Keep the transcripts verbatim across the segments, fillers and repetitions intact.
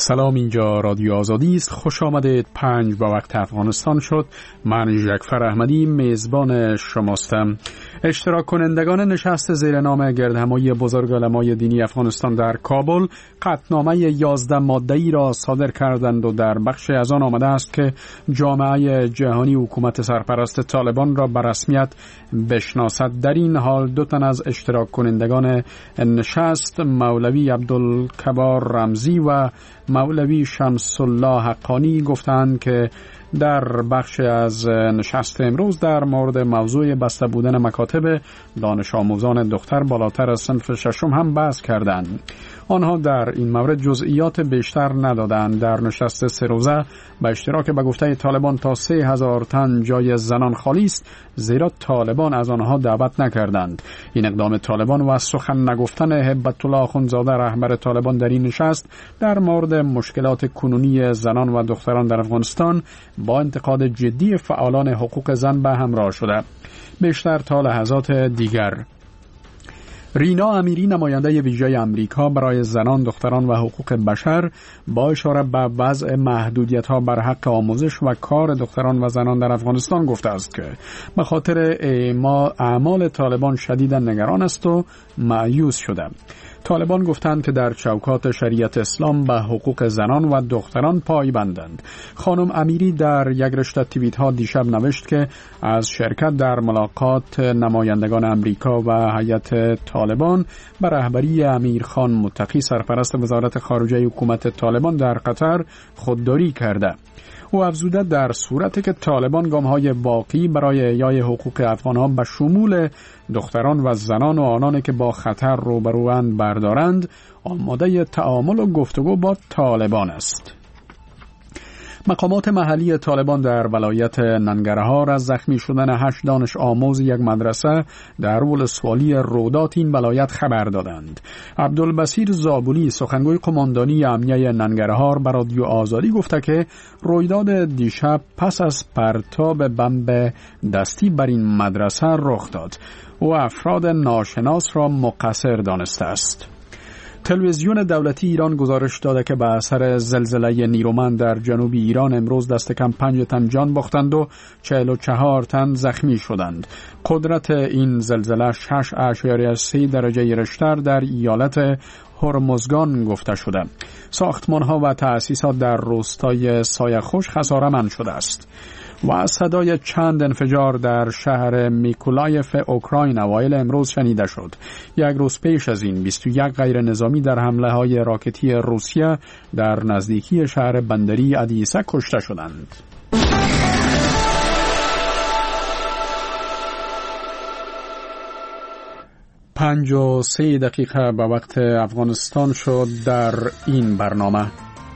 سلام، اینجا رادیو آزادی است. خوش آمدید. پنج با وقت افغانستان شد. من جعفر احمدی میزبان شماستم. اشتراک کنندگان نشست زیر نام گردهمایی بزرگ علمای دینی افغانستان در کابل قطعنامه یازده ماده‌ای را صادر کردند و در بخش از آن آمده است که جامعه جهانی حکومت سرپرست طالبان را به رسمیت بشناسد. در این حال دو تن از اشتراک کنندگان نشست، مولوی عبدالکبار رمزی و مولوی شمس الله حقانی، گفتند که در بخش از نشست امروز در مورد موضوع بسته بودن مکاتب دانش آموزان دختر بالاتر از صنف ششم هم بحث کردند. آنها در این مورد جزئیات بیشتر ندادند. در نشست سه روزه به اشتراک به گفته طالبان تا سه هزار تن جای زنان خالی است، زیرا طالبان از آنها دعوت نکردند. این اقدام طالبان و سخن نگفتن هبت الله اخوندزاده رهبر طالبان در این نشست در مورد مشکلات کنونی زنان و دختران در افغانستان با انتقاد جدی فعالان حقوق زن به همراه شده. بیشتر تا لحظات دیگر رینا امیری، نماینده ویژه امریکا برای زنان، دختران و حقوق بشر، با اشاره به وضع محدودیت‌ها بر حق آموزش و کار دختران و زنان در افغانستان گفته است که به خاطر اعمال طالبان شدیداً نگران است و مایوس شده. طالبان گفتند که در چوکات شریعت اسلام به حقوق زنان و دختران پایبندند. خانم امیری در یک رشته توییت ها دیشب نوشت که از شرکت در ملاقات نمایندگان امریکا و هیئت طالبان به رهبری امیرخان متقی، سرپرست وزارت خارجه حکومت طالبان در قطر، خودداری کرده. او افزوده در صورتی که طالبان گام‌های واقعی برای احیای حقوق افغان‌ها به شمول دختران و زنان و آنانی که با خطر روبروند بردارند، آماده تعامل و گفتگو با طالبان است. مقامات محلی طالبان در ولایت ننگرهار از زخمی شدن هشت دانش آموز یک مدرسه در ولسوالی رودات این ولایت خبر دادند. عبدالبصیر زابولی، سخنگوی قماندانی امنیه ننگرهار، به رادیو آزادی گفته که رویداد دیشب پس از پرتاب بمب دستی بر این مدرسه رخ داد و افراد ناشناس را مقصر دانسته است. تلویزیون دولتی ایران گزارش داده که به اثر زلزله نیرومند در جنوب ایران امروز دست کم پنج تن جان باختند و چهل و چهار تن زخمی شدند. قدرت این زلزله شش اعشاریه سه درجه ریشتر در ایالت هرمزگان گفته شده. ساختمان‌ها و تأسیسات در روستای سایه‌خوش خساره‌مند شده است. و صدای چند انفجار در شهر میکولایف اوکراین اوایل امروز شنیده شد. یک روز پیش از این بیست و یک غیر نظامی در حمله های راکتی روسیه در نزدیکی شهر بندری ادیسه کشته شدند. پنج و سه دقیقه به وقت افغانستان شد. در این برنامه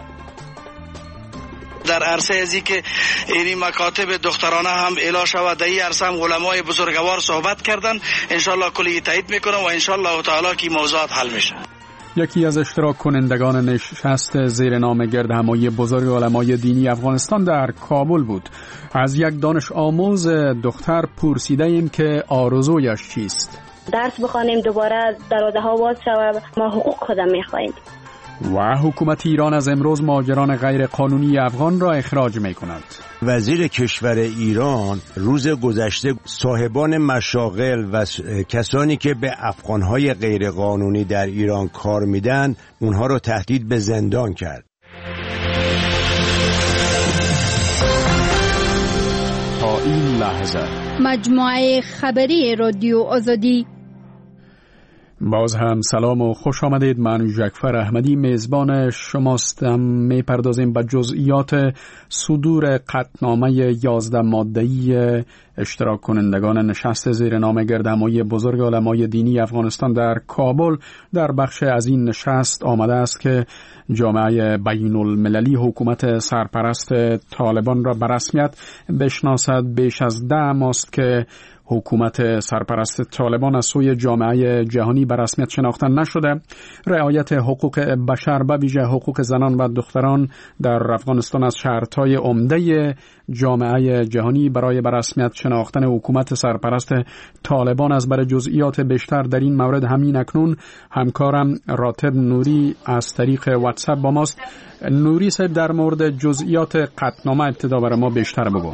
در عرصه ازی که این مکاتب دخترانه هم اعلا شود، در این عرصه هم علمای بزرگوار صحبت کردن. انشالله کلی تایید میکنم و انشالله تعالی که موضوعات حل میشه. یکی از اشتراک کنندگان نشست زیر نام گردهمایی بزرگ علمای دینی افغانستان در کابل بود. از یک دانش آموز دختر پرسیده ایم که آرزویش چیست. درس بخوانیم، دوباره دروازه ها باز شود، ما حقوق خودم میخواهیم. و حکومت ایران از امروز مهاجران غیر قانونی افغان را اخراج می کند. وزیر کشور ایران روز گذشته صاحبان مشاغل و کسانی که به افغانهای غیر قانونی در ایران کار میدن اونها را تهدید به زندان کرد. تا این لحظه مجموعه خبری رادیو آزادی. باز هم سلام و خوش آمدید. من جعفر احمدی میزبان شماستم. میپردازیم به جزئیات صدور قطعنامه یازده ماده‌ای اشتراک کنندگان نشست زیر نام گردهمایی بزرگ علمای دینی افغانستان در کابل. در بخش از این نشست آمده است که جامعه بین المللی حکومت سرپرست طالبان را به رسمیت بشناسد. بیش از ده ماست که حکومت سرپرست طالبان از سوی جامعه جهانی به رسمیت شناخته نشده، رعایت حقوق بشر به ویژه حقوق زنان و دختران در افغانستان از شرط‌های عمده جامعه جهانی برای به رسمیت شناختن حکومت سرپرست طالبان است. برای جزئیات بیشتر در این مورد همین اکنون همکارم راتب نوری از طریق واتساپ با ماست. نوری صاحب، در مورد جزئیات قطعنامه ابتدا برای ما بیشتر بگو.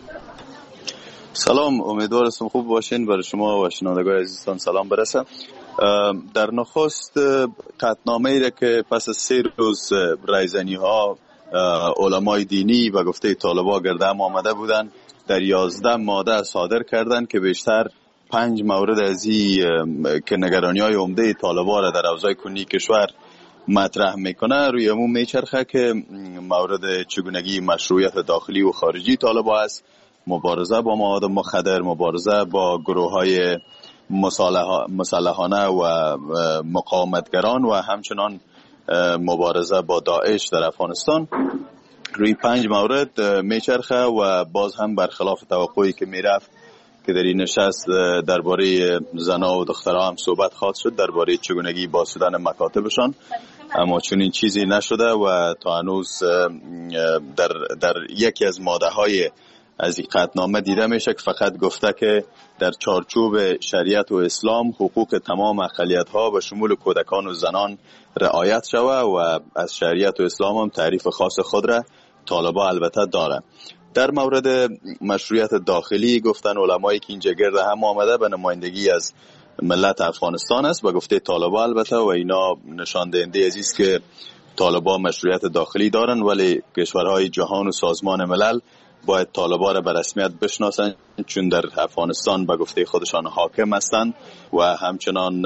سلام، امیدوارم خوب باشین. برای شما و شنوندگان عزیزان سلام برسه. در نخست قطعنامه ای را که پس از سه روز رایزنی ها علمای دینی و گفته طالبان گردهم آمده بودن، در یازده ماده صادر کردند که بیشتر پنج مورد از این که نگرانی های عمده طالبان را در اوضاع کنونی کشور مطرح میکنه روی عموم میچرخه که مورد چگونگی مشروعیت داخلی و خارجی طالبان است، مبارزه با مواد مخدر، مبارزه با گروه های مسلحانه و مقاومتگران و همچنان مبارزه با داعش در افغانستان. روی پنج مورد میچرخه و باز هم برخلاف توقعی که میرفت که در این نشست درباره زنا و دخترها هم صحبت خواهد شد، درباره چگونگی باز شدن مکاتبشان، اما چون این چیزی نشده و تا هنوز در, در یکی از ماده های از این قطعنامه دیده میشه که فقط گفته که در چارچوب شریعت و اسلام حقوق تمام اقلیت ها به شمول کودکان و زنان رعایت شوه و از شریعت و اسلام هم تعریف خاص خود را طالبان البته داره. در مورد مشروعیت داخلی گفتن علمایی که اینجا گرد هم آمده به نمایندگی از ملت افغانستان است و گفته طالبان البته، و اینا نشان دهنده است که طالبان مشروعیت داخلی دارن، ولی کشورهای جهان و سازمان ملل باید طالبان را به رسمیت بشناسن، چون در افغانستان به گفته خودشان حاکم هستند و همچنان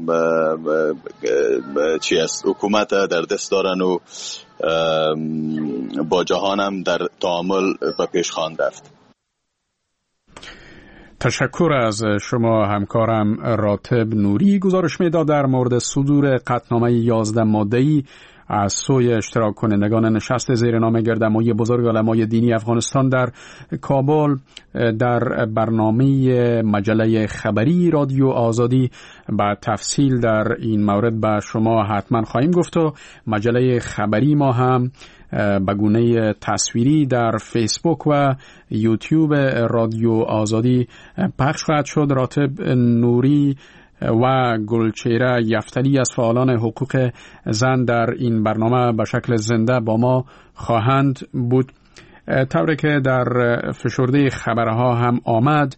چی است حکومت در دست دارن و با جهان هم در تعامل به پیش خواهند رفت. تشکر از شما همکارم راتب نوری. گزارش میداد در مورد صدور قطعنامه یازده ماده‌ای از سوی اشتراک کنندگان نشست زیر نام گردهمایی بزرگ علمای دینی افغانستان در کابل در برنامه مجله خبری رادیو آزادی. با تفصیل در این مورد به شما حتما خواهیم گفت و مجله خبری ما هم به گونه تصویری در فیسبوک و یوتیوب رادیو آزادی پخش خواهد شد. راتب نوری و گلچهره یفتلی از فعالان حقوق زن در این برنامه به شکل زنده با ما خواهند بود. طوری که در فشرده خبرها هم آمد،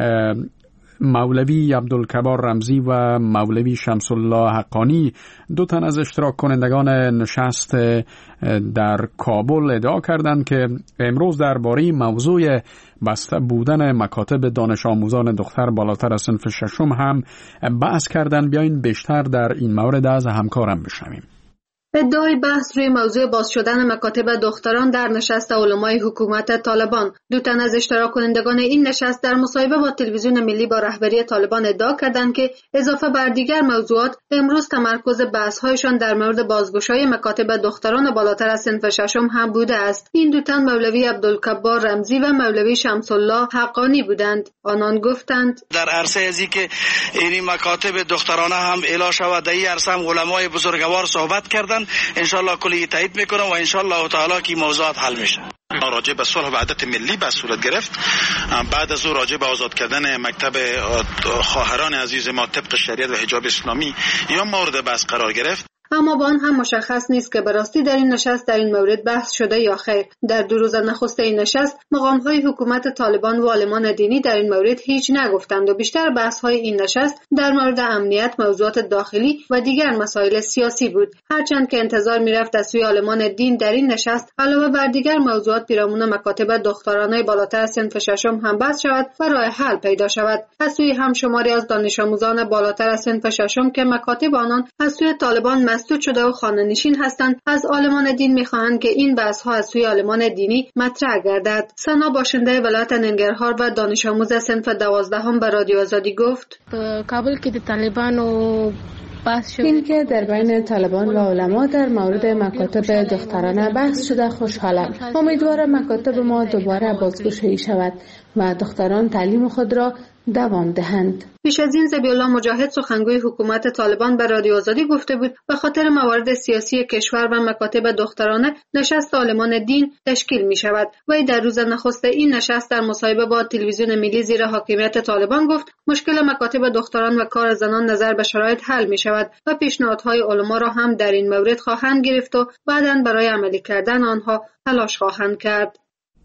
مولوی عبدالکبار رمزی و مولوی شمس الله حقانی، دو تن از اشتراک کنندگان نشست در کابل ادعا کردند که امروز درباره موضوع بسته بودن مکاتب دانش آموزان دختر بالاتر از صنف ششم هم بحث کردند. بیاین بیشتر در این مورد از همکارم بشنویم. ادعای بحث روی موضوع باز شدن مکاتب دختران در نشست علمای حکومت طالبان. دو تن از اشتراک کنندگان این نشست در مصاحبه با تلویزیون ملی با رهبری طالبان ادعا کردند که اضافه بر دیگر موضوعات امروز تمرکز بحث‌هایشان در مورد بازگشایی مکاتب دختران بالاتر از صنف ششم هم بوده است. این دو تن مولوی عبدالکبار رمزی و مولوی شمس الله حقانی بودند. آنان گفتند در عرصه ازی که این مکاتب دخترانه هم اعلام شود، در این عرصه هم علمای بزرگوار صحبت کردند. انشالله کلی تایید میکنم و انشالله تعالی که موضوعات حل میشه. راجع به صلح و وحدت ملی به صورت گرفت. بعد از او راجع به آزاد کردن مکتب خواهران عزیز ما طبق شریعت و حجاب اسلامی یا مورد بحث قرار گرفت. اما با آن هم مشخص نیست که به راستی در این نشست در این مورد بحث شده یا خیر. در دو روز نخست این نشست مقام‌های حکومت طالبان و عالمان دینی در این مورد هیچ نگفتند و بیشتر بحث‌های این نشست در مورد امنیت، موضوعات داخلی و دیگر مسائل سیاسی بود. هرچند که انتظار می‌رفت از سوی عالمان دین در این نشست علاوه بر دیگر موضوعات پیرامون مکاتب دخترانه بالاتر از صنف ششم هم بحث شود و راه حل پیدا شود. از سوی هم شماری از دانش آموزان بالاتر از صنف ششم که مکاتب آنان از سوی طالبان مسدود شده و خانه‌نشین هستند، از عالمان دین می‌خواهند که این بحث‌ها از سوی عالمان دینی مطرح گردد. سنا باشنده ولایت ننگرهار و دانش آموز صنف دوازدهم به رادیو آزادی گفت: کابل که طالبان و این که در بین طالبان و علما در مورد مکاتب دخترانه بحث شده خوشحالم. امیدوارم مکاتب ما دوباره بازگشایی شود. و دختران تعلیم خود را دوام دهند. پیش از این ذبیح الله مجاهد سخنگوی حکومت طالبان به رادیو آزادی گفته بود به خاطر موارد سیاسی کشور و مکاتب دخترانه نشست عالمان دین تشکیل می شود. وی در روز نخست این نشست در مصاحبه با تلویزیون ملی زیر حاکمیت طالبان گفت مشکل مکاتب دختران و کار زنان نظر به شرایط حل می شود و پیشنهادهای علما را هم در این مورد خواهند گرفت و بعداً برای عملی کردن آنها تلاش خواهند کرد.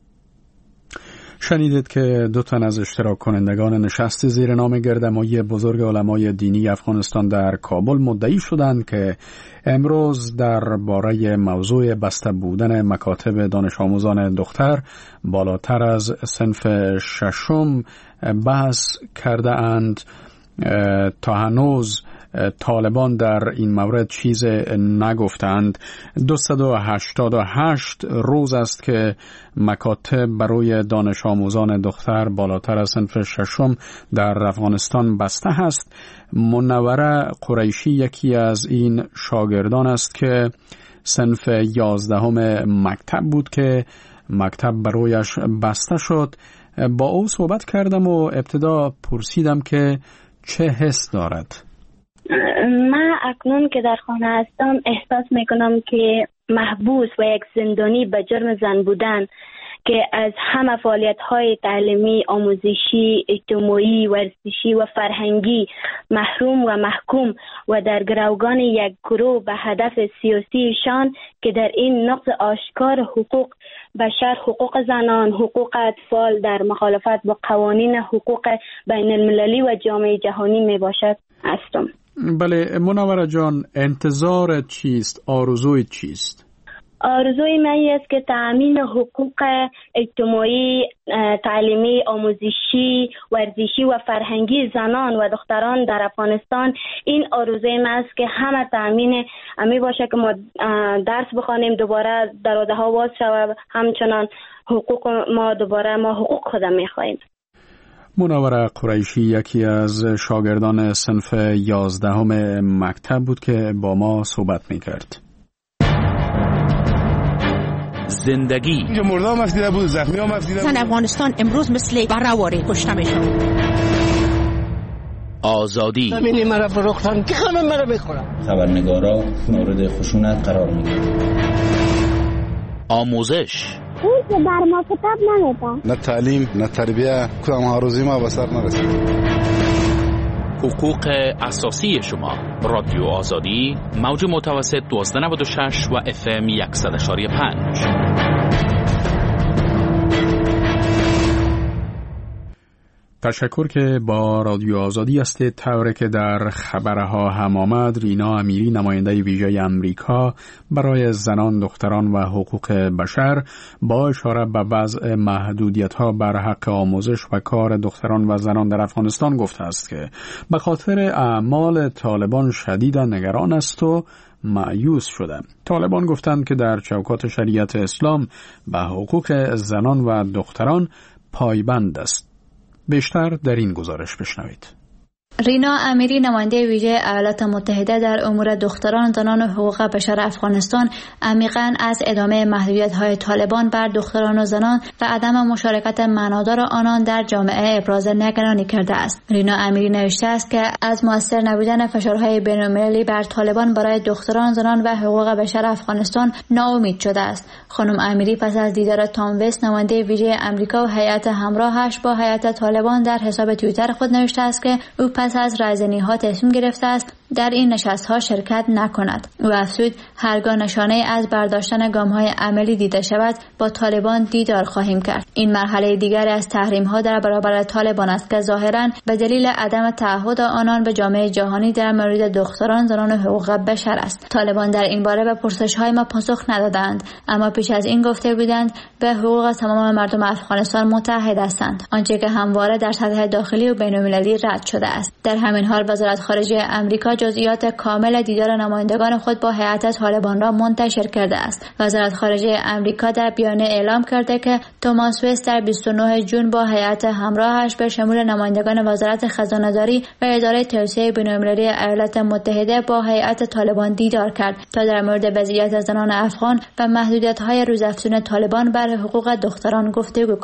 شنیدید که دو تن از اشتراک کنندگان نشست زیر نام گردهمایی بزرگ علمای دینی افغانستان در کابل مدعی شدند که امروز درباره موضوع بسته بودن مکاتب دانش آموزان دختر بالاتر از صنف ششم بحث کرده اند. تا هنوز طالبان در این مورد چیز نگفتند. دویست و هشتاد و هشت روز است که مکاتب برای دانش آموزان دختر بالاتر از صنف ششم در افغانستان بسته است. منوره قریشی یکی از این شاگردان است که صنف یازدهم مکتب بود که مکتب برایش بسته شد. با او صحبت کردم و ابتدا پرسیدم که چه حس دارد. من اکنون که در خانه هستم احساس میکنم که محبوس و یک زندانی به جرم زن بودن که از همه فعالیت‌های تعلیمی، آموزشی، اجتماعی، ورزشی و فرهنگی محروم و محکوم و در گروگان یک گروه به هدف سیاسیشان که در این نقض آشکار حقوق بشر، حقوق زنان، حقوق اطفال در مخالفت با قوانین حقوق بین المللی و جامعه جهانی می باشد هستم. بله منوره جان، انتظار چیست؟ آرزوی چیست؟ آرزوی من است که تأمین حقوق اجتماعی، تعلیمی، آموزشی، ورزشی و فرهنگی زنان و دختران در افغانستان، این آرزوی من است که همه تأمین امی باشه که ما درس بخوانیم، دوباره دروازه ها باز شود، همچنان حقوق ما دوباره ما حقوق خودم میخواهیم. منوره قریشی یکی از شاگردان صنف یازدهم مکتب بود که با ما صحبت میکرد. زندگی اینجا مرده هم افدیده بود، زخمی هم افدیده بود. زن افغانستان امروز مثل برهواری کشته میشن. آزادی زمینی مرا فروختن که همه مرا میخورن. خبرنگارا مورد خشونت قرار میگیرن. آموزش اون که بر ما کتاب نمیدن. نه تعلیم نه تربیه، کدام آرزوی ما به سر نرسید. حقوق اساسی شما. رادیو آزادی، موج متوسط دویست و نود و شش و اف ام صد و یک و پنج. تشکر که با رادیو آزادی هستید. طوری که در خبرها هم آمد، رینا امیری نماینده ویژه امریکا برای زنان، دختران و حقوق بشر با اشاره به وضع محدودیت‌ها بر حق آموزش و کار دختران و زنان در افغانستان گفته است که به خاطر اعمال طالبان شدیداً نگران است و مایوس شده. طالبان گفتند که در چوکات شریعت اسلام به حقوق زنان و دختران پایبند است. بیشتر در این گزارش بشنوید. رینا امیری نماینده ویژه ایالات متحده در امور دختران، زنان و حقوق بشر افغانستان عمیقاً از ادامه محدودیت‌های طالبان بر دختران و زنان و عدم مشارکت معنادار آنان در جامعه ابراز نگرانی کرده است. رینا امیری نوشته است که از مؤثر نبودن فشارهای بین‌المللی بر طالبان برای دختران، زنان و حقوق بشر افغانستان ناامید شده است. خانم امیری پس از دیدار تام وست نماینده ویژه آمریکا و هیئت همراهش با هیئت طالبان در حساب توییتر خود نوشته است که او پس از رایزنی‌ها تصمیم گرفته است در این نشست‌ها شرکت نکند. او افزود هرگاه نشانه از برداشتن گام‌های عملی دیده شود با طالبان دیدار خواهیم کرد. این مرحله دیگر از تحریم‌ها در برابر طالبان است که ظاهراً به دلیل عدم تعهد آنان به جامعه جهانی در مورد دختران، زنان و حقوق بشر است. طالبان در این باره به پرسش‌های ما پاسخ ندادند، اما پیش از این گفته بودند به حقوق تمام مردم افغانستان متحد هستند، آنچه که همواره در سطح داخلی و بین‌المللی رد شده است. در همین حال وزارت خارجه آمریکا جزئیات کامل دیدار نمایندگان خود با هیئت طالبان را منتشر کرده است. وزارت خارجه آمریکا در بیانیه اعلام کرده که توماس وست در بیست و نه ژوئن با هیئت همراهش به شمول نمایندگان وزارت خزانه‌داری و اداره توسعه بین‌المللی ایالات متحده با هیئت طالبان دیدار کرد تا در مورد وضعیت زنان افغان و محدودیت‌های روزافزون طالبان بر حقوق دختران گفتگو کنند.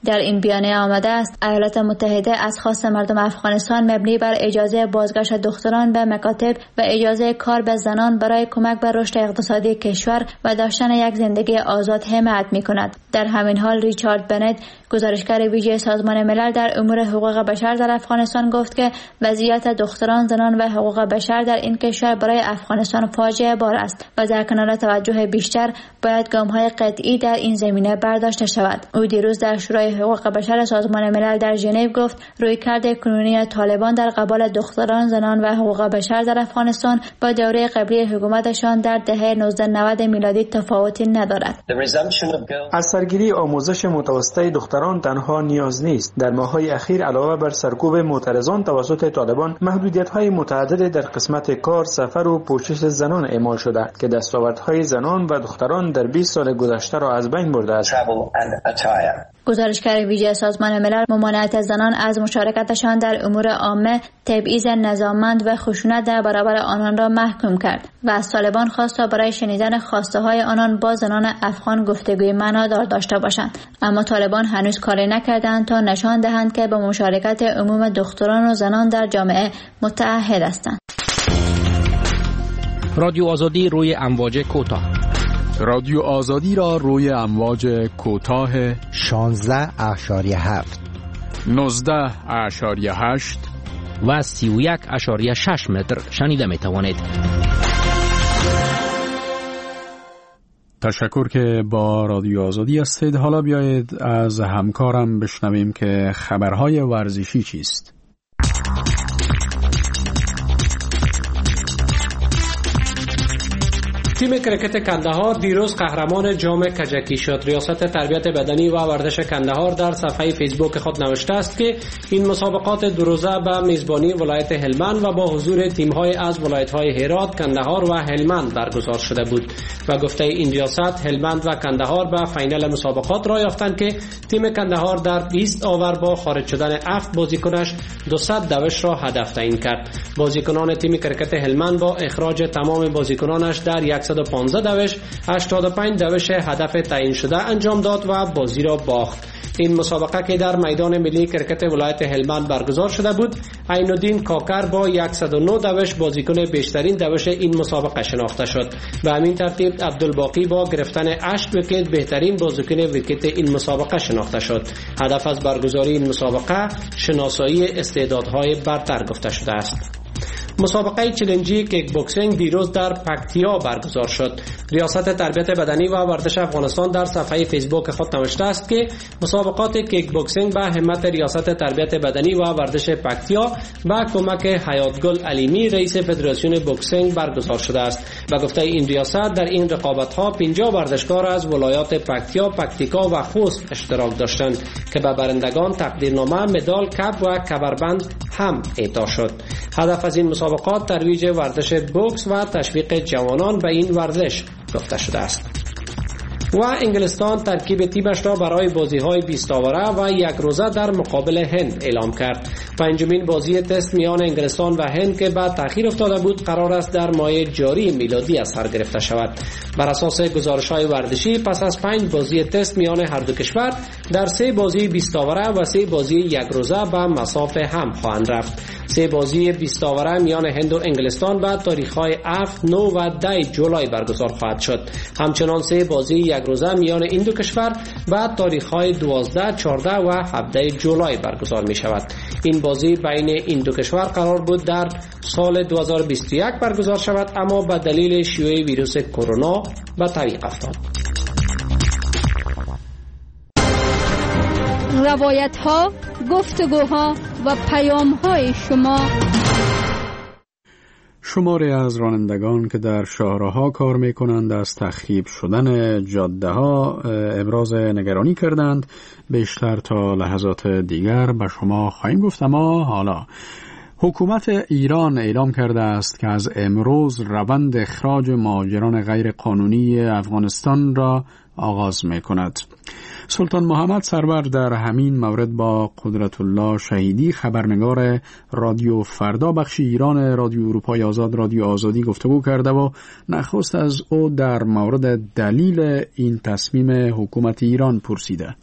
در این بیانیه آمده است ایالات متحده از خواست مردم افغانستان مبنی بر اجازه بازگشت دختران به مکاتب و اجازه کار به زنان برای کمک به رشد اقتصادی کشور و داشتن یک زندگی آزاد حمایت می‌کند. در همین حال ریچارد بنت، گزارشگر ویژه سازمان ملل در امور حقوق بشر در افغانستان گفت که وضعیت دختران، زنان و حقوق بشر در این کشور برای افغانستان فاجعه بار است و در کنار توجه بیشتر باید گام‌های قطعی در این زمینه برداشته شود. او دیروز در شورای حقوق بشر سازمان ملل در ژنو گفت رویکرد کنونی طالبان در قبال دختران، زنان و حقوق بشر در افغانستان با دوره قبلی حکومتشان در دهه نوزده نود میلادی تفاوتی ندارد. از سرگیری آموزش متوسطه دختران تنها نیاز نیست. در ماه‌های اخیر علاوه بر سرکوب معترضان توسط طالبان، محدودیت‌های متعدد در قسمت کار، سفر و پوشش زنان اعمال شده که دستاوردهای زنان و دختران در بیست سال گذشته را از بین برده است. گزارشگر ویژه سازمان ملل ممانعت زنان از مشارکتشان در امور عامه، تبعیض نظاممند و خشونت در برابر آنان را محکوم کرد و از طالبان خواست تا برای شنیدن خواسته های آنان با زنان افغان گفتگوی معنادار داشته باشند. اما طالبان هنوز کاری نکردند تا نشان دهند که به مشارکت عموم دختران و زنان در جامعه متعهد هستند. رادیو آزادی روی امواج کوتاه. رادیو آزادی را روی امواج کوتاه شانزده اشاری هفت، نوزده اشاری هشت و سی و یک اشاری شش متر شنیده می توانید. تشکر که با رادیو آزادی هستید. حالا بیایید از همکارم بشنویم که خبرهای ورزشی چیست. تیم کرکت کندهار دیروز قهرمان جام کجکی شد. ریاست تربیت بدنی و ورزش کندهار در صفحه فیسبوک خود نوشته است که این مسابقات دو روزه به میزبانی ولایت هلمند و با حضور تیم‌های از ولایت‌های هرات، کندهار و هلمند برگزار شده بود و گفته این ریاست هلمند و کندهار به فینال مسابقات را یافتند که تیم کندهار در بیست اوور با خارج شدن هفت بازیکنش دویست دوش را هدف تعیین کرد. بازیکنان تیم کرکت هلمند با اخراج تمام بازیکنانش در صد و پانزده دوش هشتاد و پنج دوش هدف تعیین شده انجام داد و بازی را باخت. این مسابقه که در میدان ملی کرکت ولایت هلمند برگزار شده بود، عین‌الدین کاکر با صد و نه دوش بازیکن بیشترین دوش این مسابقه شناخته شد. به همین ترتیب عبدالباقی با گرفتن هشت ویکت بهترین بازیکن ویکت این مسابقه شناخته شد. هدف از برگزاری این مسابقه شناسایی استعدادهای برتر گفته شده است. مسابقه چلنجی کیک بوکسینگ دیروز در پکتیا برگزار شد. ریاست تربیت بدنی و ورزش افغانستان در صفحه فیسبوک خود نوشته است که مسابقات کیک بوکسینگ به همت ریاست تربیت بدنی و ورزش پکتیا با کمک حیاتگل علیمی رئیس فدراسیون بوکسینگ برگزار شده است و گفته این ریاست در این رقابت‌ها پنجاه ورزشکار از ولایات پکتیا، پکتیکا و خوست اشتراک داشتند که به برندگان تقدیرنامه، مدال، کپ و کمربند هم اعطا شد. هدف از این مسابقات ترویج ورزش بوکس و تشویق جوانان به این ورزش گفته شده است. و انگلستان ترکیب تیمش را برای بازی‌های بیست اوره و یک روزه در مقابل هند اعلام کرد. پنجمین بازی تست میان انگلستان و هند که بعد تأخیر افتاده بود قرار است در ماه جاری میلادی از سر گرفته شود. بر اساس گزارش‌های ورزشی پس از پنج بازی تست میان هر دو کشور در سه بازی بیست اوره و سه بازی یک روزه به مسافه هم خواهند رفت. سه بازی بیست اوره میان هند و انگلستان بعد تاریخ‌های هفت، نه و ده جولای برگزار خواهد شد. همچنان سه بازی یک روزه میان این دو کشور بعد تاریخ‌های دوازده، چهارده و هفده جولای برگزار می شود. این بازی بین این دو کشور قرار بود در سال دو هزار و بیست و یک برگزار شود، اما به دلیل شیوع ویروس کرونا به تعویق افتاد. روایت‌ها، گفتگوها و پیام‌های شما. شماری از رانندگان که در شاهراه‌ها کار می‌کنند از تخریب شدن جاده‌ها ابراز نگرانی کردند. بیشتر تا لحظات دیگر به شما خواهیم گفت. اما حالا حکومت ایران اعلام کرده است که از امروز روند اخراج مهاجران غیر قانونی افغانستان را آغاز می‌کند. سلطان محمد سرور در همین مورد با قدرت الله شهیدی خبرنگار رادیو فردا بخش ایران رادیو اروپای آزاد رادیو آزادی گفتگو کرده و نخست از او در مورد دلیل این تصمیم حکومت ایران پرسیده.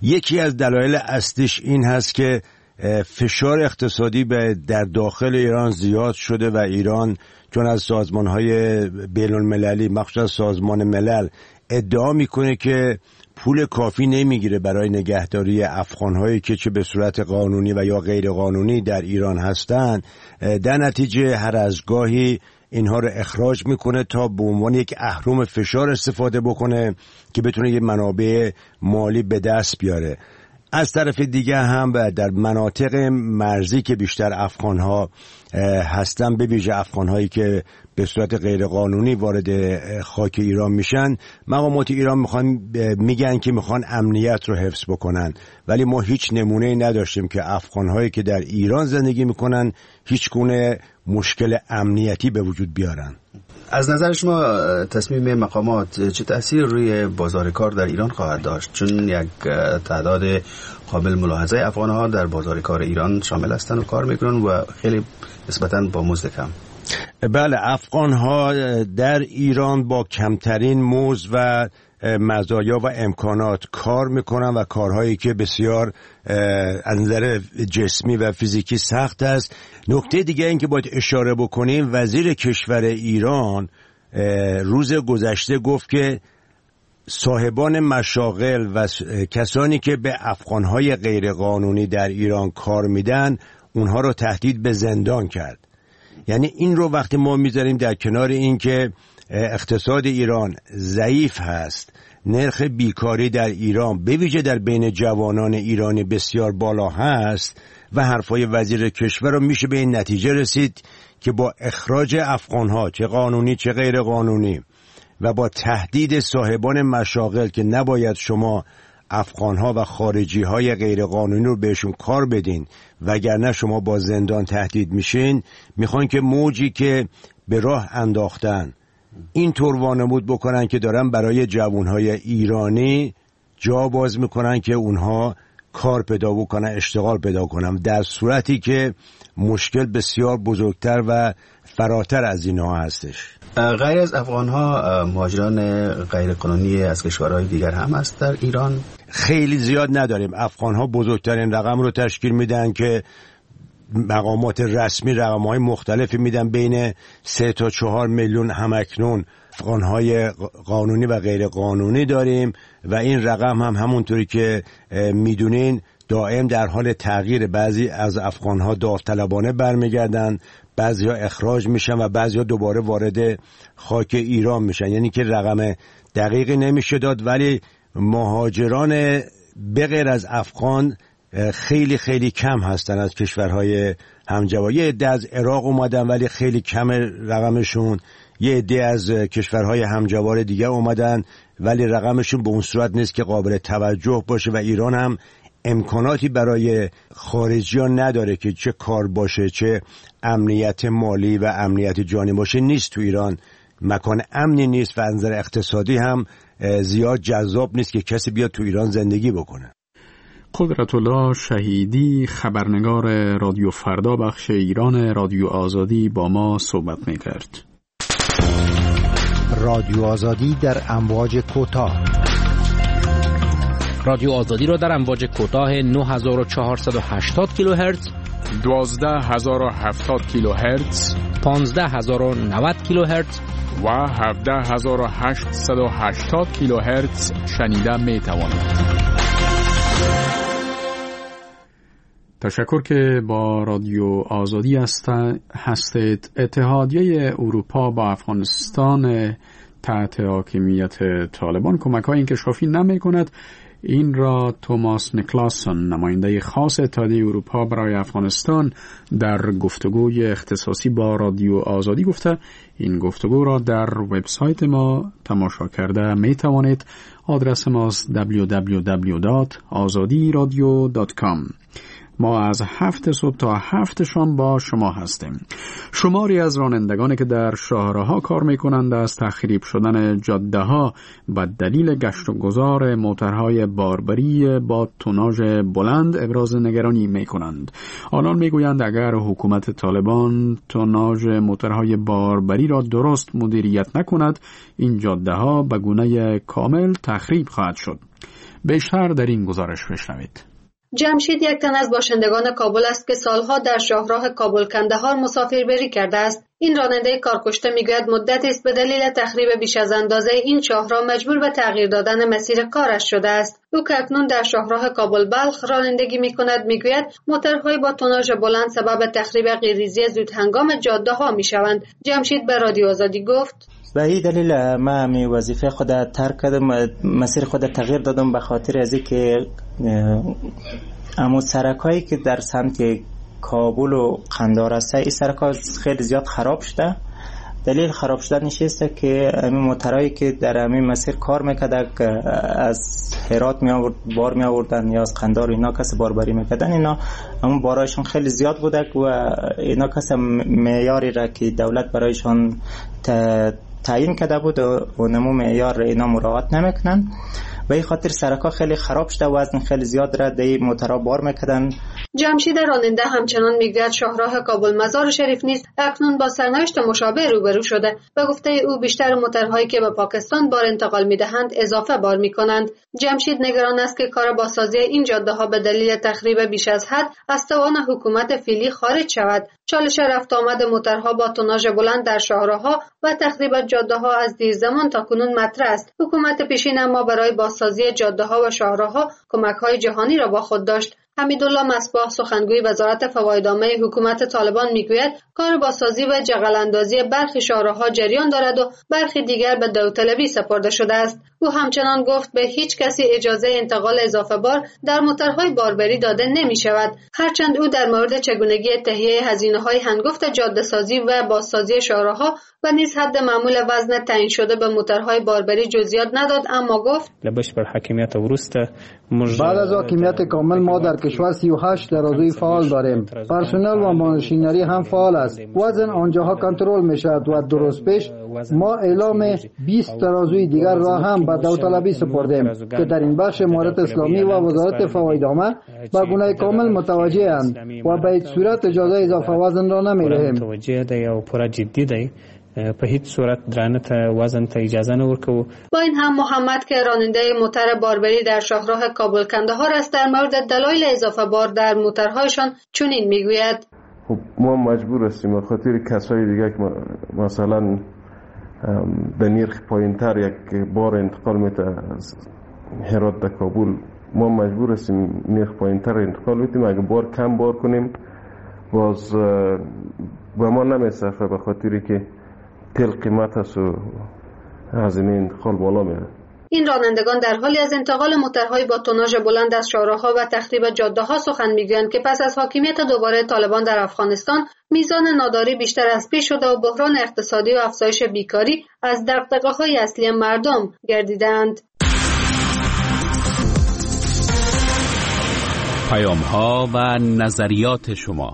یکی از دلایل اصلیش این هست که فشار اقتصادی به در داخل ایران زیاد شده و ایران چون از سازمان‌های بین‌المللی مخصوصا سازمان ملل ادعا میکنه که پول کافی نمیگیره برای نگهداری افغان‌هایی که چه به صورت قانونی و یا غیر قانونی در ایران هستند، در نتیجه هر از گاهی اینها رو اخراج میکنه تا به عنوان یک اهرم فشار استفاده بکنه که بتونه یه منابع مالی به دست بیاره. از طرف دیگه هم در مناطق مرزی که بیشتر افغان‌ها هستن، به ویژه افغان‌هایی که به صورت غیر قانونی وارد خاک ایران میشن، مقامات ایران میخوان میگن که میخوان امنیت رو حفظ بکنن، ولی ما هیچ نمونه‌ای نداشتیم که افغان‌هایی که در ایران زندگی میکنن هیچ گونه مشکل امنیتی به وجود بیارن. از نظر شما تصمیم مقامات چه تأثیر روی بازار کار در ایران خواهد داشت؟ چون یک تعداد قابل ملاحظه افغان‌ها در بازار کار ایران شامل هستند و کار میکنن و خیلی نسبتاً با مزد کم. بله، افغان‌ها در ایران با کمترین مزد و مزایا و امکانات کار میکنن و کارهایی که بسیار از نظر جسمی و فیزیکی سخت است. نکته دیگه این که باید اشاره بکنیم، وزیر کشور ایران روز گذشته گفت که صاحبان مشاغل و کسانی که به افغانهای غیرقانونی در ایران کار میدن اونها رو تهدید به زندان کرد. یعنی این رو وقتی ما میذاریم در کنار این که اقتصاد ایران ضعیف هست، نرخ بیکاری در ایران به ویژه در بین جوانان ایرانی بسیار بالا هست و حرفای وزیر کشور رو میشه به این نتیجه رسید که با اخراج افغانها چه قانونی چه غیر قانونی و با تهدید صاحبان مشاغل که نباید شما افغانها و خارجی های غیر قانونی رو بهشون کار بدین وگرنه شما با زندان تهدید میشین، میخوان که موجی که به راه انداختن این طور وانمود بکنن که دارن برای جوانهای ایرانی جا باز میکنن که اونها کار پیدا بکنن، اشتغال پیدا کنن، در صورتی که مشکل بسیار بزرگتر و فراتر از اینها هستش. غیر از افغان‌ها مهاجران غیر قانونی از کشورهای دیگر هم هست در ایران؟ خیلی زیاد نداریم. افغان‌ها بزرگترین رقم رو تشکیل میدن که مقامات رسمی رقم‌های مختلفی میدن، بین سه تا چهار میلیون همکنون افغان‌های قانونی و غیر قانونی داریم و این رقم هم همونطوری که میدونین دائم در حال تغییر. بعضی از افغان‌ها داوطلبانه برمیگردن، بعضی‌ها اخراج میشن و بعضی‌ها دوباره وارد خاک ایران میشن. یعنی که رقم دقیقی نمیشه داد، ولی مهاجران به غیر از افغان خیلی خیلی کم هستن از کشورهای همجوار. یه عده از عراق اومدن ولی خیلی کم رقمشون، یه عده از کشورهای همجوار دیگه اومدن ولی رقمشون به اون صورت نیست که قابل توجه باشه و ایران هم امکاناتی برای خارجیان نداره که چه کار باشه چه امنیت مالی و امنیت جانی باشه. نیست تو ایران، مکان امنی نیست و از نظر اقتصادی هم زیاد جذاب نیست که کسی بیاد تو ایران زندگی بکنه. قدرت الله شهیدی، خبرنگار رادیو فردا بخش ایران رادیو آزادی، با ما صحبت میکرد. رادیو آزادی در امواج کوتاه. رادیو آزادی را در امواج کوتاه نه هزار و چهارصد و هشتاد کیلوهرتز، دوازده هزار و هفتاد کیلوهرتز، پانزده هزار و نود کیلوهرتز و هفده هزار و هشتصد و هشتاد کیلوهرتز شنیده می توانید. تشکر که با رادیو آزادی هستید. اتحادیه اروپا با افغانستان تحت حاکمیت طالبان کمک‌های انکشافی نمی‌کند. این را توماس نیکلاسون، نماینده خاص اتحادیه اروپا برای افغانستان، در گفتگوی اختصاصی با رادیو آزادی گفته. این گفتگو را در وبسایت ما تماشا کرده می توانید. آدرس ماست دبلیو دبلیو دبلیو دات آزادی رادیو دات کام. ما از هفت صبح تا هفت شام با شما هستیم. شماری از رانندگانی که در شاهراه‌ها کار می‌کنند از تخریب شدن جاده‌ها به دلیل گشت و گذار موتورهای باربری با توناژ بلند ابراز نگرانی می‌کنند. آنان می‌گویند اگر حکومت طالبان توناژ موتورهای باربری را درست مدیریت نکند، این جاده‌ها به گونه کامل تخریب خواهد شد. بیشتر در این گزارش بشنوید. جمشید یک تن از باشندگان کابل است که سالها در شاهراه کابل کندهار مسافربری کرده است. این راننده کارکشته میگوید مدتی است به دلیل تخریب بیش از اندازه این شاهراه مجبور به تغییر دادن مسیر کارش شده است. او که اکنون در شاهراه کابل بلخ رانندگی میکند میگوید موتورهای با توناژ بلند سبب تخریب غیرریزی زود هنگام جاده ها میشوند. جمشید به رادیو آزادی گفت: به این دلیل من می وظیفه خود ترک کردم، مسیر خود تغییر دادم به خاطر از اینکه اما سرکایی که در سمت کابل و قندهار است این سرکا خیلی زیاد خراب شده. دلیل خراب شدنش است که همین موترایی که در همین مسیر کار میکردن از هرات می آورد بار می آوردن یا از قندهار اینا کس باربری میکردن، اینا همون بارایشون خیلی زیاد بوده و اینا کس معیاری را که دولت برایشان تعیین کرده بود و نمو معیار اینا مراعات نمیکنن. به این خاطر سرکا خیلی خراب شده، وزن خیلی زیاد را در موترها بار میکردن. جمشید راننده همچنان میگوید شاهراه کابل مزار شریف نیست اکنون با سرنوشت مشابه روبرو شده. به گفته او بیشتر موترهایی که به پاکستان بار انتقال میدهند اضافه بار میکنند. جمشید نگران است که کار بازسازی این جاده ها به دلیل تخریب بیش از حد از توان حکومت فعلی خارج شود. چالش رفت آمد موترها با توناژ بلند در شاهراه‌ها و تخریب جاده ها از دیر زمان تا کنون مطرح است. حکومت پیشین اما برای بازسازی جاده ها و شاهراه‌ها کمک‌های جهانی را با خود داشت. حمیدالله مصباح سخنگوی وزارت فوایدنامه حکومت طالبان میگوید کار بازسازی و جغلاندازی برخی شاهراه‌ها جریان دارد و برخی دیگر به داوطلبی سپرده شده است. او همچنان گفت به هیچ کسی اجازه انتقال اضافه بار در موترهای باربری داده نمی شود. هرچند او در مورد چگونگی تهیه هزینه‌های هنگفت جاده‌سازی و بازسازی شاهراه‌ها و نیز حد معمول وزن تعیین شده به موترهای باربری جزئیات نداد، اما گفت لبش بر حاکمیت ورسته بعد از حاکمیت کامل ما در کشور سی و هشت ترازوی فعال داریم. پرسنل و ماشینری هم فعال است. وزن آنجاها کنترل می شود و درست پیش ما اعلام بیست ترازوی دیگر را هم به داوطلبی سپردیم که در این بخش امارت اسلامی و وزارت فوایدنامه به گونه کامل متوجه اند و به هیچ صورت اجازه اضافه وزن را نمی دهیم. متوجه دی او پورا جدی دی په هیڅ صورت درانه ته وزن ته اجازه نه ورکو. با این هم محمد که راننده موتر باربری در شاهراه کابل کندهار است در مورد دلایل اضافه بار در موترهایشان چنین میگوید: خب ما مجبور هستیم به خاطر کسای دیگه که مثلا به نرخ پایینتر یک بار انتقال میته از هرات به کابل، ما مجبور هستیم نرخ پایینتر انتقال بدیم. اگه بار کم بار کنیم باز به ما نمیصرفه به خاطری که تل قیمت است و هزینه انتقال بالا میره. این رانندگان در حالی از انتقال موترهای با توناژ بلند از شاهراه‌ها و تخریب جاده‌ها سخن میگویند که پس از حاکمیت دوباره طالبان در افغانستان میزان ناداری بیشتر از پیش شده و بحران اقتصادی و افزایش بیکاری از دغدغه‌های اصلی مردم گردیدند. پیام‌ها و نظریات شما.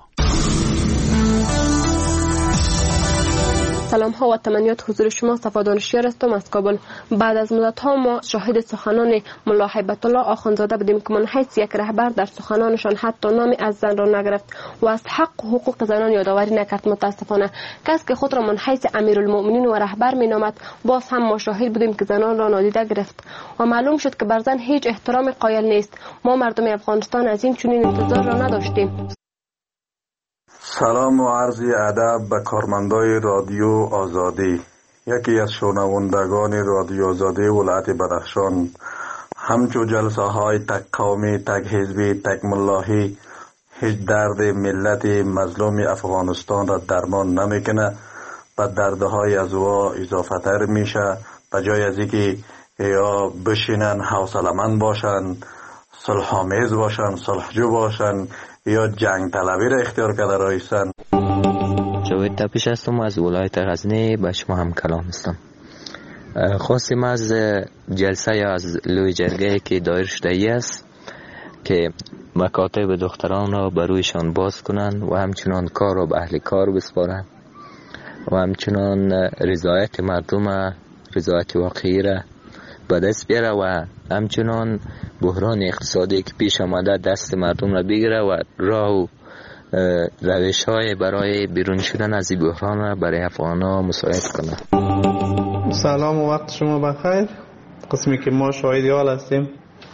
سلام ها و تمنیات حضور شما. صفا دانشیار هستم از کابل. بعد از مدت ها ما شاهد سخنان ملا هیبت الله آخوندزاده بودیم که من حیث یک رهبر در سخنانشان حتی نامی از زن را نگرفت و از حق و حقوق زنان یادآوری نکرد. متاسفانه کسی که خود را من حیث امیرالمؤمنین و رهبر می نامد باز هم ما شاهد بودیم که زنان را نادیده گرفت و معلوم شد که بر زن هیچ احترام قائل نیست. ما مردم افغانستان از این چنین انتظار را نداشتیم. سلام و عرض ادب به کارمندای رادیو آزادی. یکی از شنوندگان رادیو آزادی ولایت بدخشان، همچو جلسه های تک قومی، تک حزبی، تک ملاحی هیچ درد ملت مظلوم افغانستان را درمان نمیکنه، و دردهای از او اضافه تر میشه. به جای از اینکه یا بشینن حوصله‌مند باشن، صلح‌آمیز باشن، صلحجو باشن، یا جنگ طلبی را اختیار کرده رایستن. جاوید تپیش هستم از ولایت غزنی، به شما هم کلام هستم. خواستیم از جلسه یا از لوی جرگه که دایر شده است که مکاتب دختران را برویشان باز کنند و همچنان کار را به اهل کار بسپارند و همچنان رضایت مردم، رضایت واقعی را به دست بیاره و همچنان بحران اقتصادی که پیش آمده دست مردم را بگیره و راه و روش های برای بیرون شدن از این بحران را برای افغان‌ها مساعد کنه. سلام و وقت شما بخیر. قسمی که ما شاهد حال هستیم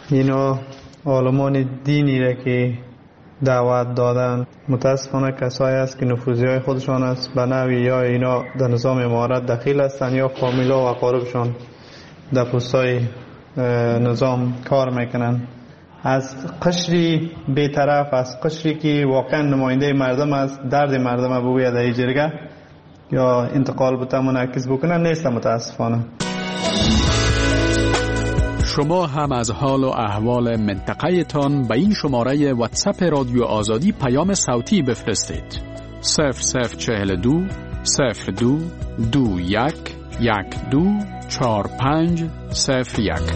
اینا عالمان دینی را که دعوت دادن، متاسفانه کسایی است که نفوذی های خودشان است به نوعی یا اینا در نظام امارت دخیل هستند یا فامیلا و اقاربشان در پستای نظام کار میکنن. از قشری بی‌طرف، از قشری که واقعا نماینده مردم است، درد مردم بگوید در جرگه یا انتقال بوده منعکس بکنن نیست متاسفانه. شما هم از حال و احوال منطقه تان به این شماره واتساپ رادیو آزادی پیام صوتی بفرستید. صفر صفر چهل دو صفر دو دو یک یک دو چهار پنج صفر یک.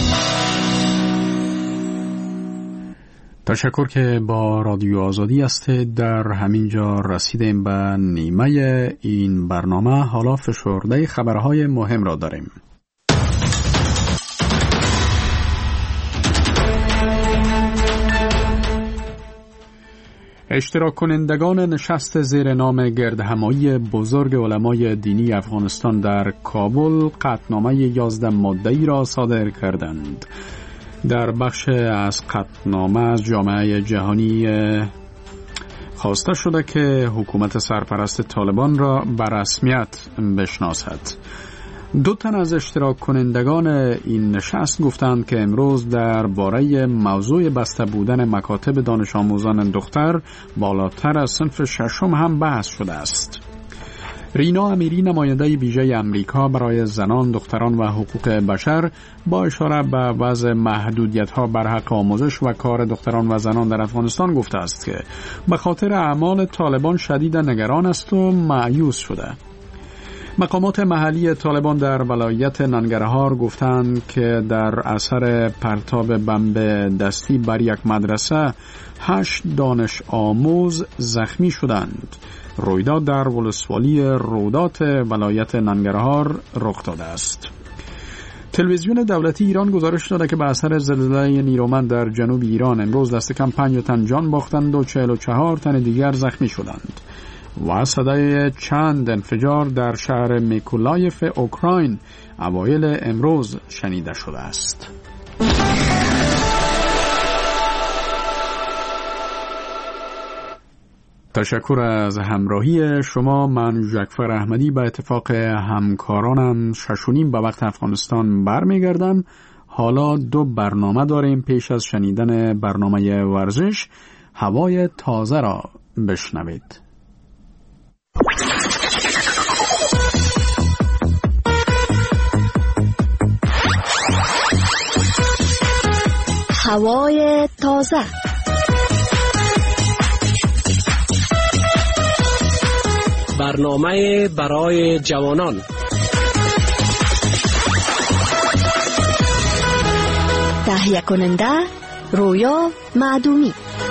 تشکر که با رادیو آزادی هستید. در همین جا رسیدیم به نیمه این برنامه. حالا فشرده خبرهای مهم را داریم. اشتراک کنندگان نشست زیر نام گردهمایی بزرگ علمای دینی افغانستان در کابل قطعنامه یازده ماده‌ای را صادر کردند. در بخش از قطعنامه از جامعه جهانی خواسته شده که حکومت سرپرست طالبان را به رسمیت بشناسد. دو تن از اشتراک کنندگان این نشست گفتند که امروز در باره موضوع بسته بودن مکاتب دانش آموزان دختر بالاتر از صنف ششم هم بحث شده است. رینا امیری نماینده ویژه امریکا برای زنان، دختران و حقوق بشر با اشاره به وضع محدودیت‌ها بر حق آموزش و کار دختران و زنان در افغانستان گفته است که به خاطر اعمال طالبان شدیداً نگران است و مایوس شده. مقامات محلی طالبان در ولایت ننگرهار گفتند که در اثر پرتاب بمب دستی بر یک مدرسه هشت دانش آموز زخمی شدند. رویداد در ولسوالی رودات ولایت ننگرهار رخ داده است. تلویزیون دولتی ایران گزارش داده که به اثر زلزله نیرومند در جنوب ایران امروز دست کم پنج تن جان باختند و چهل و چهار تن دیگر زخمی شدند و صدای چند انفجار در شهر میکولایف اوکراین اوایل امروز شنیده شده است. تشکر از همراهی شما. من جعفر احمدی به اتفاق همکارانم ششونیم به وقت افغانستان برمیگردم. حالا دو برنامه داریم. پیش از شنیدن برنامه ورزش هوای تازه را بشنوید. هوای تازه. برنامه برای جوانان. تهیه کننده رویا معدومی.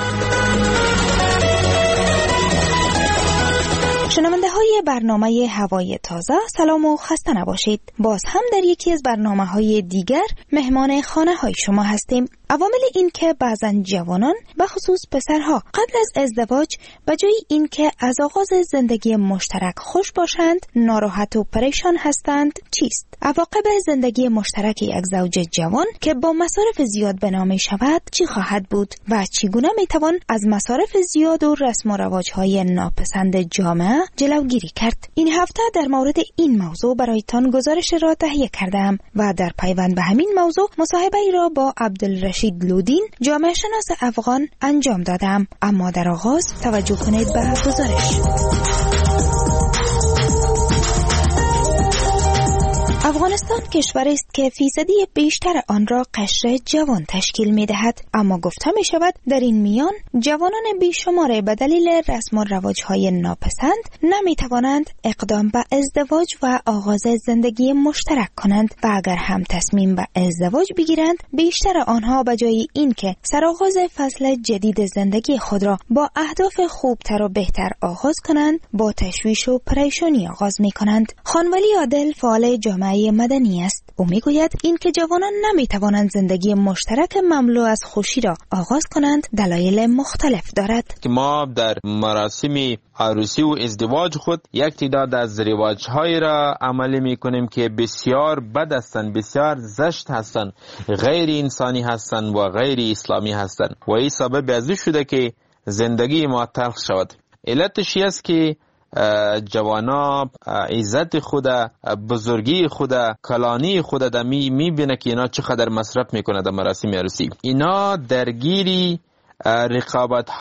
شنونده های برنامه هوای تازه سلام و خسته نباشید. باز هم در یکی از برنامه های دیگر مهمان خانه های شما هستیم. عوامل این که بعضن جوانان به خصوص پسرها قبل از ازدواج به جای این که از آغاز زندگی مشترک خوش باشند ناراحت و پریشان هستند چیست؟ عواقب زندگی مشترک یک زوج جوان که با مصارف زیاد بنا شود چی خواهد بود و چگونه میتوان از مصارف زیاد و رسم و رواج‌های ناپسند جامعه جلوگیری کرد؟ این هفته در مورد این موضوع برایتان گزارش را تهیه کردم و در پیوند به همین موضوع مصاحبه ای را با عبدالرشید لودین جامعه شناس افغان انجام دادم. اما در آغاز توجه کنید به گزارش. افغانستان کشوری است که فیصدی بیشتر آن را قشر جوان تشکیل می دهد، اما گفته می شود در این میان جوانان بیشمار به دلیل رسم و رواج‌های ناپسند نمی توانند اقدام به ازدواج و آغاز زندگی مشترک کنند و اگر هم تصمیم به ازدواج بگیرند بیشتر آنها به جای اینکه سرآغاز فصل جدید زندگی خود را با اهداف خوبتر و بهتر آغاز کنند با تشویش و پریشانی آغاز می کنند. خانولی عادل فعال جامعه جامعه مدنی است. او میگوید این که جوانان نمیتوانند زندگی مشترک مملو از خوشی را آغاز کنند دلایل مختلف دارد. که ما در مراسم عروسی و ازدواج خود یک تعداد از رواج‌های را عملی میکنیم که بسیار بد هستند، بسیار زشت هستند، غیر انسانی هستند و غیر اسلامی هستند و این سبب از این شده که زندگی ما تلخ شود. علتش است که جوانا عزت خود، بزرگی خود، کلانی خود در می میبینه که اینا چقدر مصرف میکنه در مراسم عروسی. اینا درگیری رقابت